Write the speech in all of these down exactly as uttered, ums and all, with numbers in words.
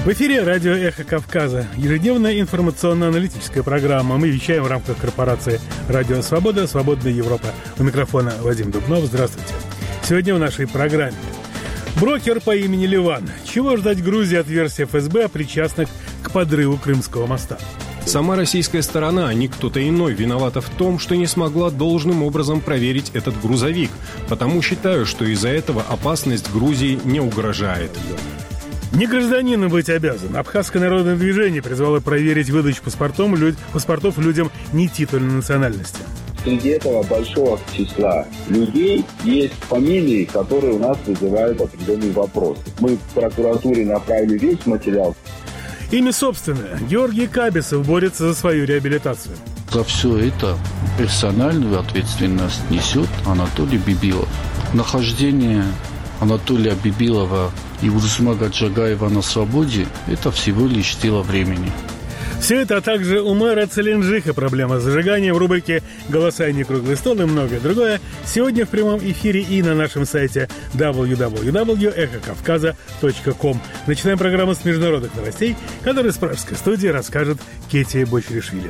В эфире радио «Эхо Кавказа». Ежедневная информационно-аналитическая программа. Мы вещаем в рамках корпорации «Радио Свобода», «Свободная Европа». У микрофона Вадим Дубнов. Здравствуйте. Сегодня в нашей программе. Брокер по имени Ливан. Чего ждать Грузии от версии эф эс бэ о причастных к подрыву Крымского моста? Сама российская сторона, а не кто-то иной, виновата в том, что не смогла должным образом проверить этот грузовик. Потому считаю, что из-за этого опасность Грузии не угрожает. Не гражданином быть обязан. Абхазское народное движение призвало проверить выдачу паспортов, люд... паспортов людям нетитульной национальности. Среди этого большого числа людей есть фамилии, которые у нас вызывают определенные вопросы. Мы в прокуратуре направили весь материал. Имя собственное. Георгий Кабисов борется за свою реабилитацию. За все это персональную ответственность несет Анатолий Бибилов. Нахождение Анатолия Бибилова и Урзумага Джагаева на свободе – это всего лишь дело времени. Все это, а также у мэра Целинджиха проблема зажигания в рубрике «Голоса и не круглый стол» и многое другое сегодня в прямом эфире и на нашем сайте дабл ю дабл ю дабл ю точка эхо кавказа точка ком. Начинаем программу с международных новостей, которые с пражской студии расскажет Кетия Бочеришвили.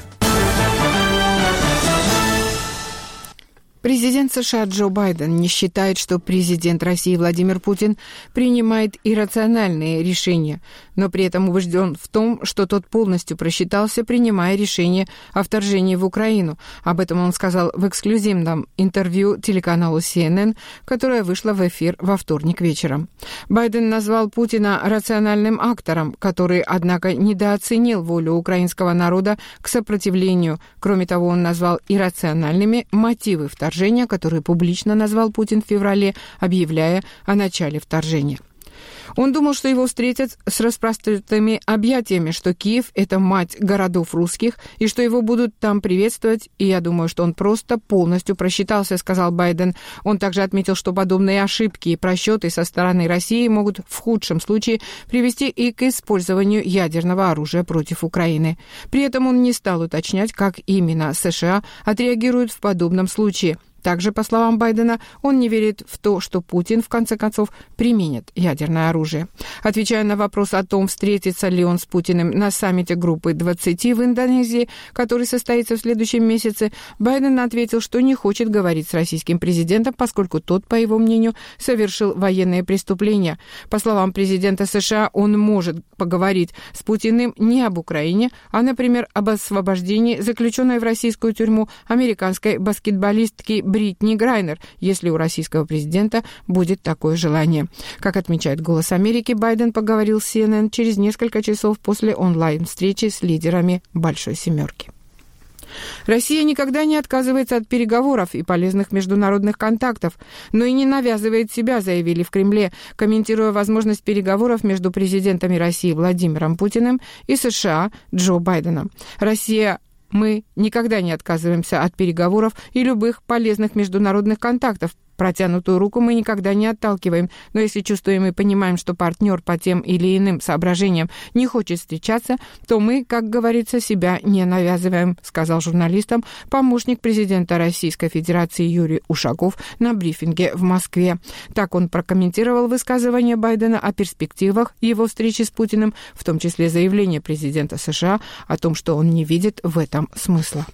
Президент США Джо Байден не считает, что президент России Владимир Путин принимает иррациональные решения, но при этом убежден в том, что тот полностью просчитался, принимая решение о вторжении в Украину. Об этом он сказал в эксклюзивном интервью телеканалу си эн эн, которое вышло в эфир во вторник вечером. Байден назвал Путина рациональным актором, который, однако, недооценил волю украинского народа к сопротивлению. Кроме того, он назвал иррациональными мотивы вторжения, которые публично назвал Путин в феврале, объявляя о начале вторжения. Он думал, что его встретят с распростертыми объятиями, что Киев – это мать городов русских, и что его будут там приветствовать, и я думаю, что он просто полностью просчитался, сказал Байден. Он также отметил, что подобные ошибки и просчеты со стороны России могут в худшем случае привести и к использованию ядерного оружия против Украины. При этом он не стал уточнять, как именно США отреагируют в подобном случае. Также, по словам Байдена, он не верит в то, что Путин, в конце концов, применит ядерное оружие. Отвечая на вопрос о том, встретится ли он с Путиным на саммите группы двадцати в Индонезии, который состоится в следующем месяце, Байден ответил, что не хочет говорить с российским президентом, поскольку тот, по его мнению, совершил военные преступления. По словам президента США, он может поговорить с Путиным не об Украине, а, например, об освобождении заключенной в российскую тюрьму американской баскетболистки Бритни Грайнер, если у российского президента будет такое желание. Как отмечает «Голос Америки», Байден поговорил с си эн эн через несколько часов после онлайн-встречи с лидерами «Большой семерки». Россия никогда не отказывается от переговоров и полезных международных контактов, но и не навязывает себя, заявили в Кремле, комментируя возможность переговоров между президентами России Владимиром Путиным и США Джо Байденом. Россия Мы никогда не отказываемся от переговоров и любых полезных международных контактов. Протянутую руку мы никогда не отталкиваем, но если чувствуем и понимаем, что партнер по тем или иным соображениям не хочет встречаться, то мы, как говорится, себя не навязываем, сказал журналистам помощник президента Российской Федерации Юрий Ушаков на брифинге в Москве. Так он прокомментировал высказывание Байдена о перспективах его встречи с Путиным, в том числе заявление президента США о том, что он не видит в этом смысла.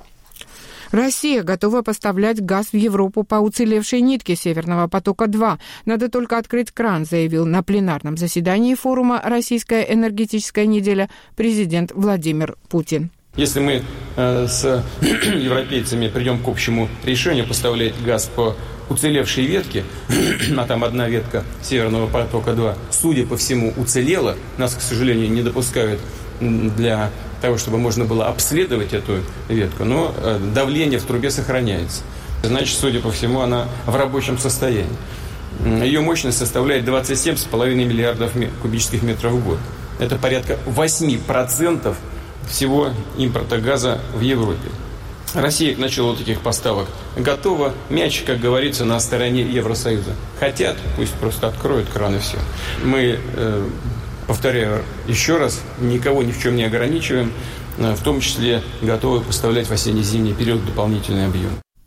Россия готова поставлять газ в Европу по уцелевшей нитке «Северного потока-два». Надо только открыть кран, заявил на пленарном заседании форума «Российская энергетическая неделя» президент Владимир Путин. Если мы э, с европейцами придем к общему решению поставлять газ по уцелевшей ветке, а там одна ветка «Северного потока-два», судя по всему, уцелела, нас, к сожалению, не допускают для того, чтобы можно было обследовать эту ветку, но давление в трубе сохраняется. Значит, судя по всему, она в рабочем состоянии. Ее мощность составляет двадцать семь с половиной миллиардов кубических метров в год. Это порядка восемь процентов всего импорта газа в Европе. Россия к началу таких поставок готова. Мяч, как говорится, на стороне Евросоюза. Хотят, пусть просто откроют кран и все. Мы... Э, Повторяю еще раз, никого ни в чем не ограничиваем, в том числе готовы поставлять в осенне-зимний период дополнительный объем.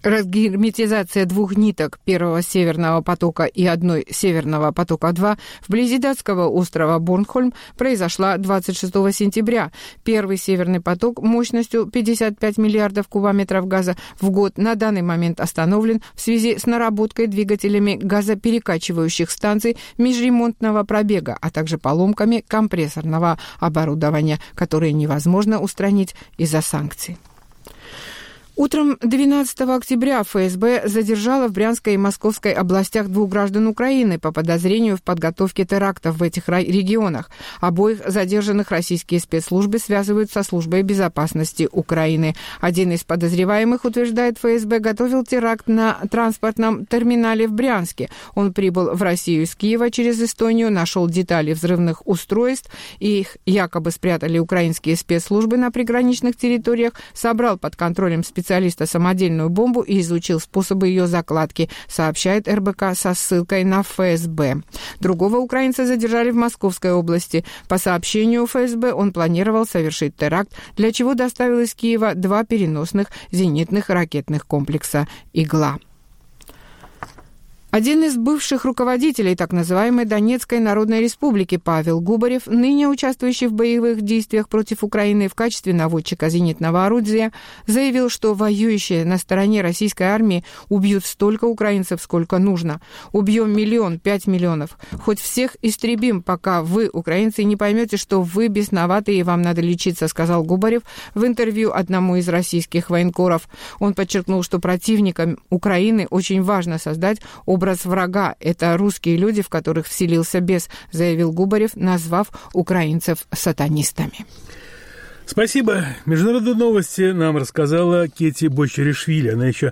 Разгерметизация двух ниток первого Северного потока и одной Северного потока-два вблизи датского острова Борнхольм произошла двадцать шестого сентября. Первый Северный поток мощностью пятьдесят пять миллиардов кубометров газа в год на данный момент остановлен в связи с наработкой двигателями газоперекачивающих станций межремонтного пробега, а также поломками компрессорного оборудования, которые невозможно устранить из-за санкций. Утром двенадцатого октября ФСБ задержала в Брянской и Московской областях двух граждан Украины по подозрению в подготовке терактов в этих регионах. Обоих задержанных российские спецслужбы связывают со службой безопасности Украины. Один из подозреваемых, утверждает ФСБ, готовил теракт на транспортном терминале в Брянске. Он прибыл в Россию из Киева через Эстонию, нашел детали взрывных устройств, и их якобы спрятали украинские спецслужбы на приграничных территориях, собрал под контролем специалистов специалиста самодельную бомбу и изучил способы ее закладки, сообщает эр бэ ка со ссылкой на ФСБ. Другого украинца задержали в Московской области. По сообщению эф эс бэ, он планировал совершить теракт, для чего доставил из Киева два переносных зенитных ракетных комплекса «Игла». Один из бывших руководителей так называемой Донецкой Народной Республики Павел Губарев, ныне участвующий в боевых действиях против Украины в качестве наводчика зенитного орудия, заявил, что воюющие на стороне российской армии убьют столько украинцев, сколько нужно. Убьем миллион, пять миллионов. Хоть всех истребим, пока вы, украинцы, не поймете, что вы бесноваты и вам надо лечиться, сказал Губарев в интервью одному из российских военкоров. Он подчеркнул, что противникам Украины очень важно создать образ врага. Это русские люди, в которых вселился бес, заявил Губарев, назвав украинцев сатанистами. Спасибо. Международные новости нам рассказала Кети Бочаришвили. Она еще